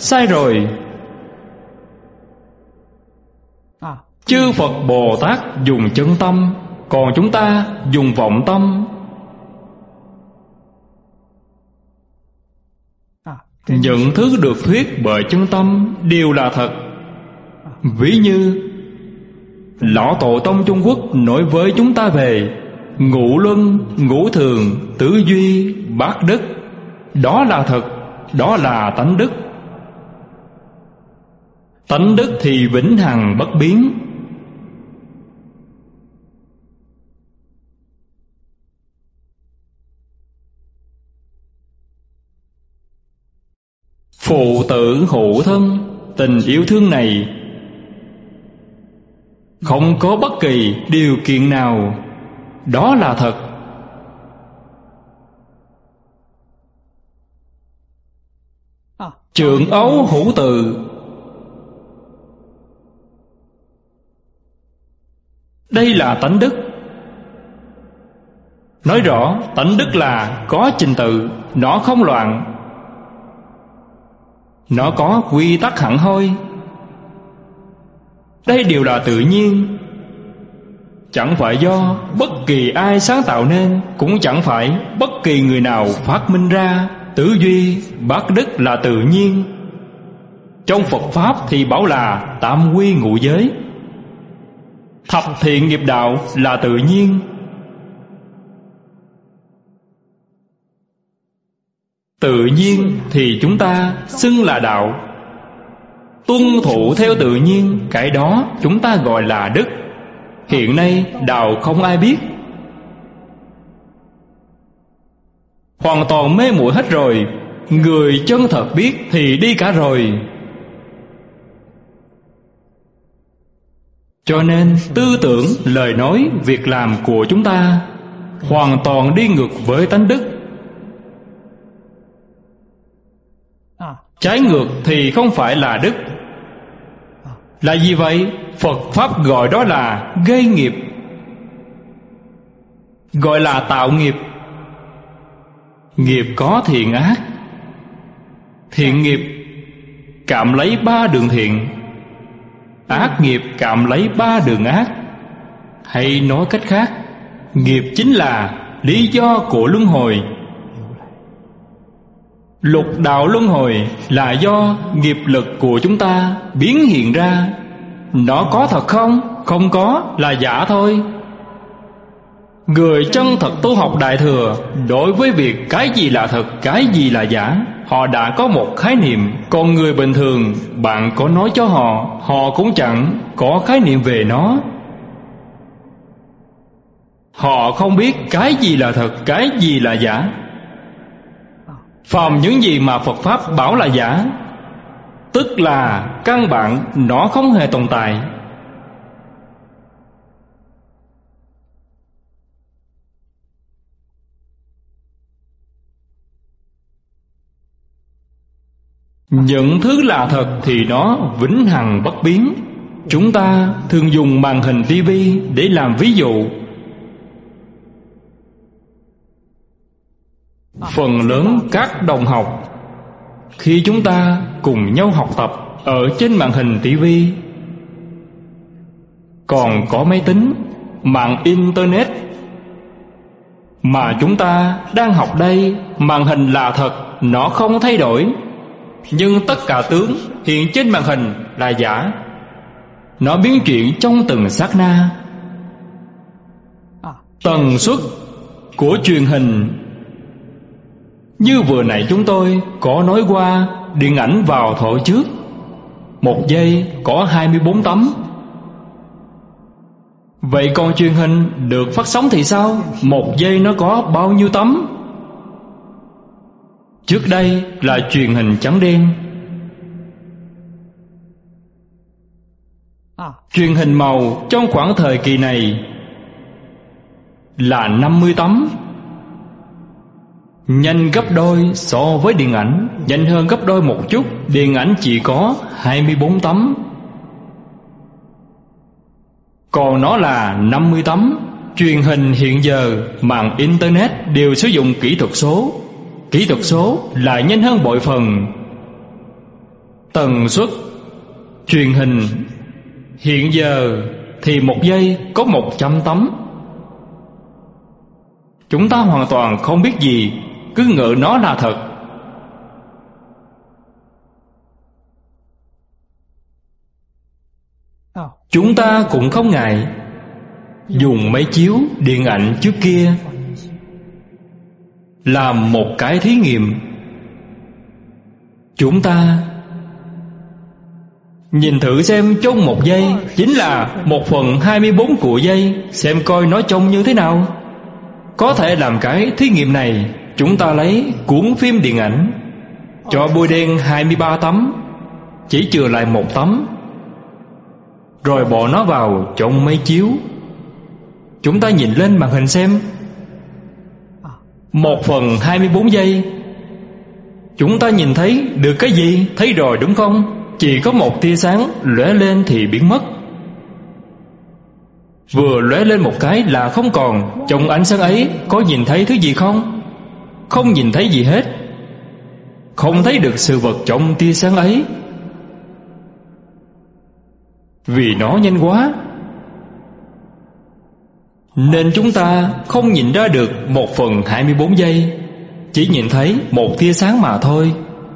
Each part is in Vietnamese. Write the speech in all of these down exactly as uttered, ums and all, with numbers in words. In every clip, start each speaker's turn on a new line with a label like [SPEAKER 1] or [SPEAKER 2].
[SPEAKER 1] sai rồi. Chư Phật Bồ Tát dùng chân tâm, còn chúng ta dùng vọng tâm. Những thứ được thuyết bởi chân tâm đều là thật. Ví như Lão Tổ Tông Trung Quốc nói với chúng ta về ngũ luân, ngũ thường, tứ duy, bát đức. Đó là thật, đó là tánh đức. Tánh đức thì vĩnh hằng bất biến. Phụ tử hữu thân, tình yêu thương này không có bất kỳ điều kiện nào. Đó là thật. Trượng ấu hữu từ, đây là tánh đức. Nói rõ tánh đức là có trình tự, nó không loạn, nó có quy tắc hẳn hoi. Đây đều là tự nhiên, chẳng phải do bất kỳ ai sáng tạo nên, cũng chẳng phải bất kỳ người nào phát minh ra. Tứ duy, bát đức là tự nhiên. Trong Phật Pháp thì bảo là tam quy ngũ giới. Thập thiện nghiệp đạo là tự nhiên. Tự nhiên thì chúng ta xưng là đạo. Tuân thủ theo tự nhiên, cái đó chúng ta gọi là đức. Hiện nay đạo không ai biết, hoàn toàn mê muội hết rồi. Người chân thật biết thì đi cả rồi. Cho nên tư tưởng, lời nói, việc làm của chúng ta hoàn toàn đi ngược với tánh đức. Trái ngược thì không phải là đức. Là gì vậy? Phật Pháp gọi đó là gây nghiệp, gọi là tạo nghiệp. Nghiệp có thiện ác. Thiện nghiệp cạm lấy ba đường thiện, ác nghiệp cạm lấy ba đường ác. Hay nói cách khác, nghiệp chính là lý do của luân hồi. Lục đạo luân hồi là do nghiệp lực của chúng ta biến hiện ra. Nó có thật không? Không có, là giả thôi. Người chân thật tu học Đại Thừa, đối với việc cái gì là thật, cái gì là giả, họ đã có một khái niệm. Còn người bình thường, bạn có nói cho họ, họ cũng chẳng có khái niệm về nó. Họ không biết cái gì là thật, cái gì là giả. Phàm những gì mà Phật Pháp bảo là giả, tức là căn bản nó không hề tồn tại. Những thứ là thật thì nó vĩnh hằng bất biến. Chúng ta thường dùng màn hình tivi để làm ví dụ. Phần lớn các đồng học, khi chúng ta cùng nhau học tập ở trên màn hình tivi, còn có máy tính, mạng internet, mà chúng ta đang học đây, màn hình là thật, nó không thay đổi. Nhưng tất cả tướng hiện trên màn hình là giả. Nó biến chuyển trong từng sát na. Tần suất của truyền hình, như vừa nãy chúng tôi có nói qua, điện ảnh vào thổi trước, một giây có hai mươi bốn tấm. Vậy còn truyền hình được phát sóng thì sao? Một giây nó có bao nhiêu tấm? Trước đây là truyền hình trắng đen, truyền hình màu trong khoảng thời kỳ này là năm mươi tấm. Nhanh gấp đôi so với điện ảnh, nhanh hơn gấp đôi một chút. Điện ảnh chỉ có hai mươi bốn tấm, còn nó là năm mươi tấm. Truyền hình hiện giờ, mạng internet đều sử dụng kỹ thuật số. Kỹ thuật số là nhanh hơn bội phần. Tần suất truyền hình hiện giờ thì một giây có một trăm tấm. Chúng ta hoàn toàn không biết gì, cứ ngỡ nó là thật. Chúng ta cũng không ngại dùng máy chiếu điện ảnh trước kia làm một cái thí nghiệm. Chúng ta nhìn thử xem trong một giây chính là một phần hai mươi bốn của giây, xem coi nó trông như thế nào. Có thể làm cái thí nghiệm này. Chúng ta lấy cuốn phim điện ảnh, cho bôi đen hai mươi ba tấm, chỉ chừa lại một tấm, rồi bỏ nó vào trong máy chiếu. Chúng ta nhìn lên màn hình xem. Một phần hai mươi bốn giây. Chúng ta nhìn thấy được cái gì? Thấy rồi đúng không? Chỉ có một tia sáng lóe lên thì biến mất. Vừa lóe lên một cái là không còn. Trong ánh sáng ấy có nhìn thấy thứ gì không? Không nhìn thấy gì hết. Không thấy được sự vật trong tia sáng ấy, vì nó nhanh quá, nên chúng ta không nhìn ra được một phần hai mươi bốn giây, chỉ nhìn thấy một tia sáng mà thôi.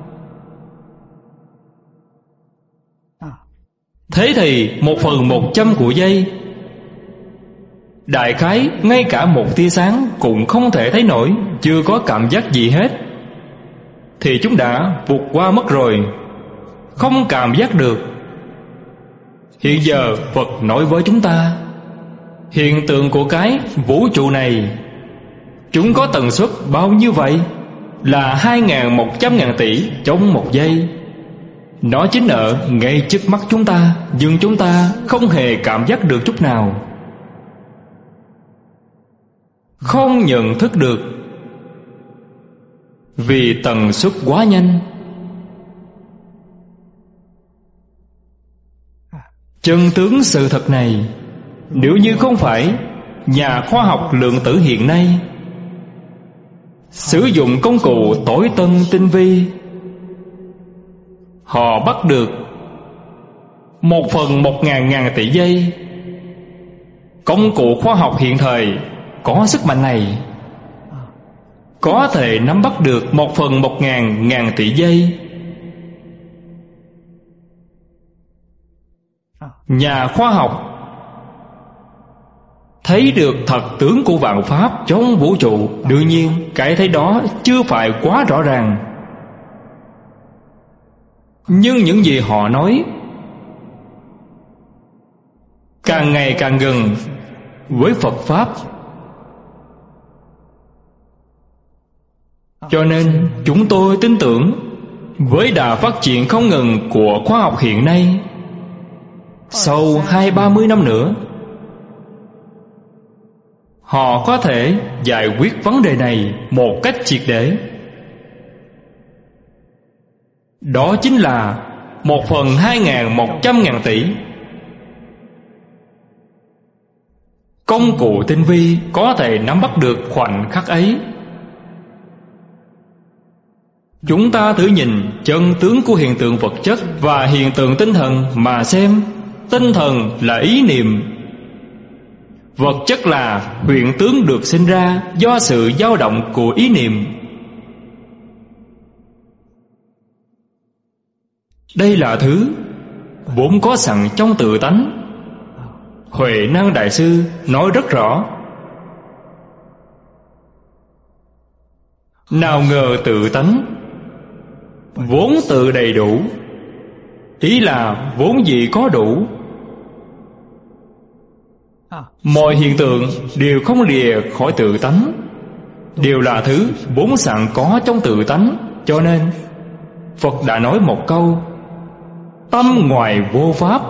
[SPEAKER 1] Thế thì một phần một trăm của giây, đại khái ngay cả một tia sáng cũng không thể thấy nổi, chưa có cảm giác gì hết, thì chúng đã vụt qua mất rồi, không cảm giác được. Hiện giờ Phật nói với chúng ta, hiện tượng của cái vũ trụ này, chúng có tần suất bao nhiêu vậy? Là hai ngàn một trăm ngàn tỷ trong một giây. Nó chính ở ngay trước mắt chúng ta, nhưng chúng ta không hề cảm giác được chút nào, không nhận thức được, vì tần suất quá nhanh. Chân tướng sự thật này, nếu như không phải nhà khoa học lượng tử hiện nay sử dụng công cụ tối tân tinh vi, họ bắt được một phần một ngàn ngàn tỷ giây. Công cụ khoa học hiện thời có sức mạnh này, có thể nắm bắt được một phần một ngàn ngàn tỷ giây. Nhà khoa học thấy được thật tướng của vạn pháp trong vũ trụ. Đương nhiên cái thấy đó chưa phải quá rõ ràng, nhưng những gì họ nói càng ngày càng gần với Phật Pháp. Cho nên chúng tôi tin tưởng với đà phát triển không ngừng của khoa học hiện nay, sau hai ba mươi năm nữa, họ có thể giải quyết vấn đề này một cách triệt để. Đó chính là một phần hai ngàn một trăm ngàn tỷ. Công cụ tinh vi có thể nắm bắt được khoảnh khắc ấy. Chúng ta thử nhìn chân tướng của hiện tượng vật chất và hiện tượng tinh thần mà xem. Tinh thần là ý niệm, vật chất là hiện tướng được sinh ra do sự dao động của ý niệm. Đây là thứ vốn có sẵn trong tự tánh. Huệ Năng Đại Sư nói rất rõ. Nào ngờ tự tánh vốn tự đầy đủ, ý là vốn gì có đủ. Mọi hiện tượng đều không lìa khỏi tự tánh, đều là thứ vốn sẵn có trong tự tánh. Cho nên Phật đã nói một câu: tâm ngoài vô pháp.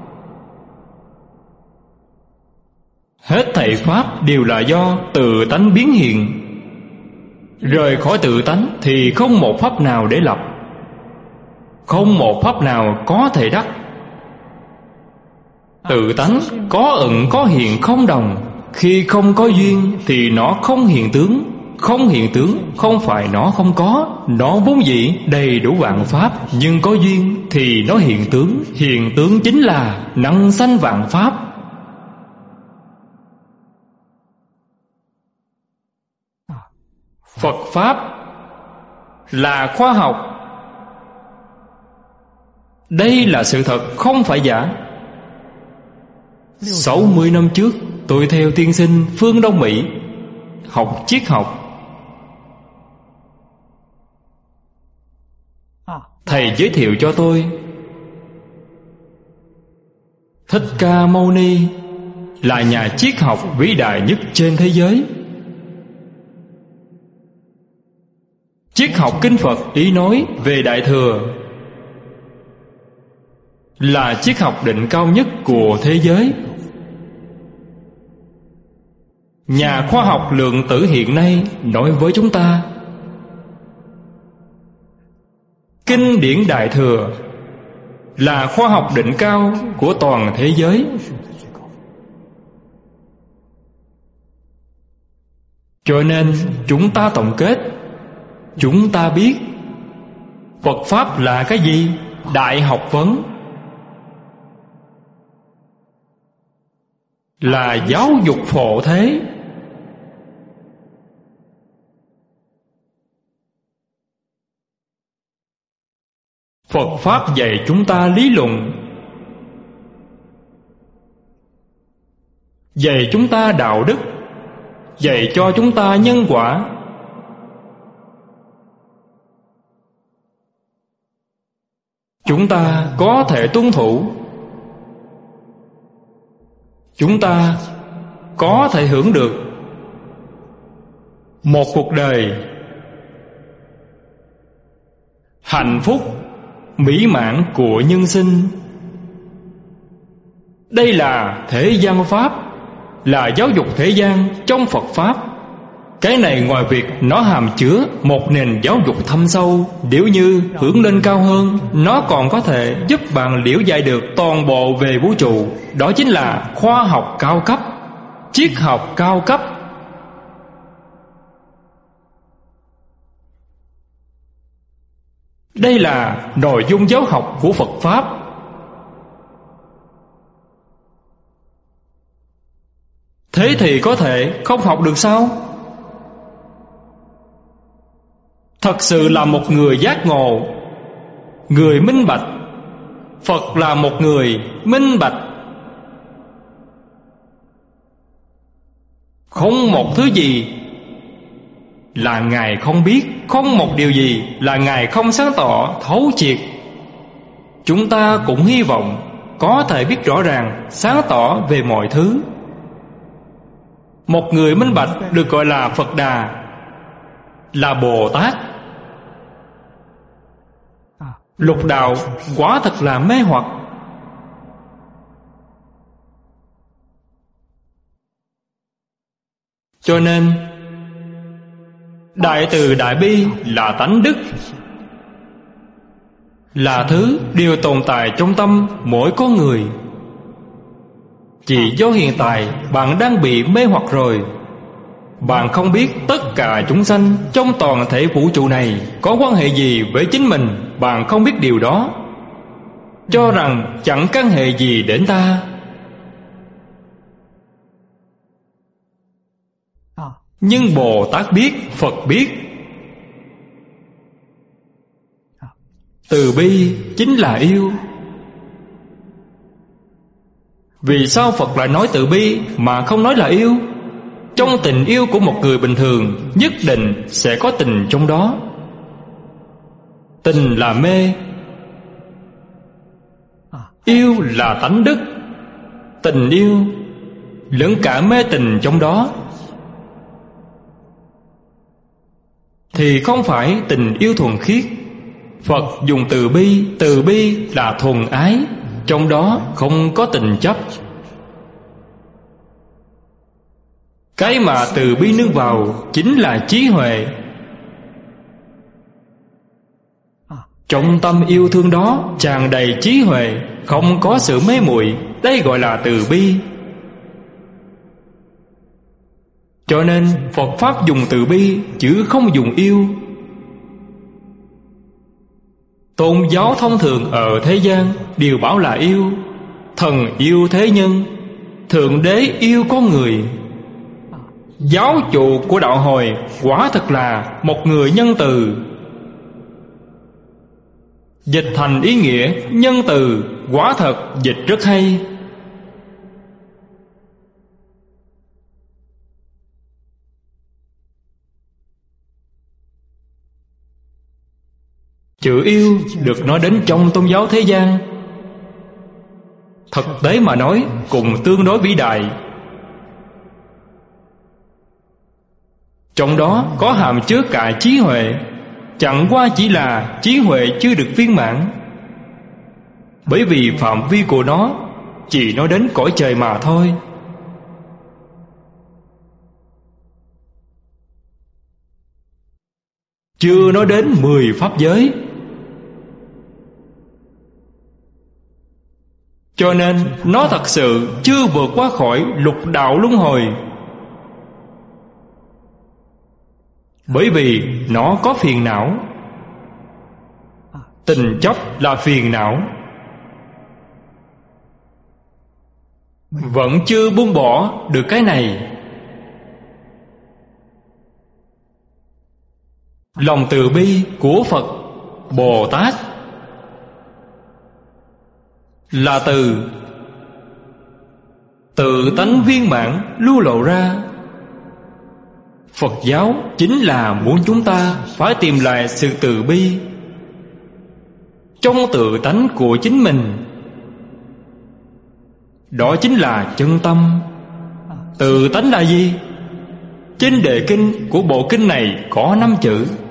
[SPEAKER 1] Hết thảy pháp đều là do tự tánh biến hiện. Rời khỏi tự tánh thì không một pháp nào để lập, không một pháp nào có thể đắc. Tự tánh có ẩn có hiện không đồng. Khi không có duyên thì nó không hiện tướng, không hiện tướng không phải nó không có. Nó vốn dĩ đầy đủ vạn pháp, nhưng có duyên thì nó hiện tướng. Hiện tướng chính là năng sanh vạn pháp. Phật Pháp là khoa học. Đây là sự thật, không phải giả. Sáu mươi năm trước, tôi theo tiên sinh phương Đông Mỹ học triết học. Thầy giới thiệu cho tôi Thích Ca Mâu Ni là nhà triết học vĩ đại nhất trên thế giới. Triết học kinh Phật ý nói về Đại Thừa là triết học đỉnh cao nhất của thế giới. Nhà khoa học lượng tử hiện nay nói với chúng ta, kinh điển Đại Thừa là khoa học đỉnh cao của toàn thế giới. Cho nên chúng ta tổng kết, chúng ta biết Phật Pháp là cái gì? Đại học vấn là giáo dục phổ thế. Phật Pháp dạy chúng ta lý luận, dạy chúng ta đạo đức, dạy cho chúng ta nhân quả. Chúng ta có thể tuân thủ, chúng ta có thể hưởng được một cuộc đời hạnh phúc mỹ mãn của nhân sinh. Đây là thế gian Pháp, là giáo dục thế gian trong Phật Pháp. Cái này ngoài việc nó hàm chứa một nền giáo dục thâm sâu, nếu như hướng lên cao hơn, nó còn có thể giúp bạn liễu giải được toàn bộ về vũ trụ. Đó chính là khoa học cao cấp, triết học cao cấp. Đây là nội dung giáo học của Phật Pháp. Thế thì có thể không học được sao? Thật sự là một người giác ngộ, người minh bạch. Phật là một người minh bạch. Không một thứ gì là Ngài không biết, không một điều gì là Ngài không sáng tỏ thấu triệt. Chúng ta cũng hy vọng có thể biết rõ ràng, sáng tỏ về mọi thứ. Một người minh bạch được gọi là Phật Đà, là Bồ Tát. Lục đạo quả thật là mê hoặc. Cho nên đại từ đại bi là tánh đức, là thứ đều tồn tại trong tâm mỗi con người. Chỉ do hiện tại bạn đang bị mê hoặc rồi. Bạn không biết tất cả chúng sanh trong toàn thể vũ trụ này có quan hệ gì với chính mình. Bạn không biết điều đó, cho rằng chẳng căn hệ gì đến ta. Nhưng Bồ Tát biết, Phật biết. Từ bi chính là yêu. Vì sao Phật lại nói từ bi mà không nói là yêu? Trong tình yêu của một người bình thường nhất định sẽ có tình trong đó. Tình là mê, yêu là tánh đức. Tình yêu lẫn cả mê tình trong đó, thì không phải tình yêu thuần khiết. Phật dùng từ bi, từ bi là thuần ái, trong đó không có tình chấp. Cái mà từ bi nương vào chính là trí huệ. Trong tâm yêu thương đó tràn đầy trí huệ, không có sự mê muội. Đây gọi là từ bi. Cho nên Phật Pháp dùng từ bi chứ không dùng yêu. Tôn giáo thông thường ở thế gian đều bảo là yêu. Thần yêu thế nhân, Thượng Đế yêu con người. Giáo chủ của đạo Hồi quả thật là một người nhân từ. Dịch thành ý nghĩa nhân từ, quả thật dịch rất hay. Chữ yêu được nói đến trong tôn giáo thế gian, thực tế mà nói cũng tương đối vĩ đại. Trong đó có hàm chứa cả trí huệ, chẳng qua chỉ là trí huệ chưa được viên mãn. Bởi vì phạm vi của nó chỉ nói đến cõi trời mà thôi. Chưa nói đến mười pháp giới. Cho nên nó thật sự chưa vượt qua khỏi lục đạo luân hồi. Bởi vì nó có phiền não. Tình chấp là phiền não, vẫn chưa buông bỏ được cái này. Lòng từ bi của Phật Bồ Tát là từ tự tánh viên mãn lưu lộ ra. Phật giáo chính là muốn chúng ta phải tìm lại sự từ bi trong tự tánh của chính mình. Đó chính là chân tâm. Tự tánh là gì? Trên đề kinh của bộ kinh này có năm chữ: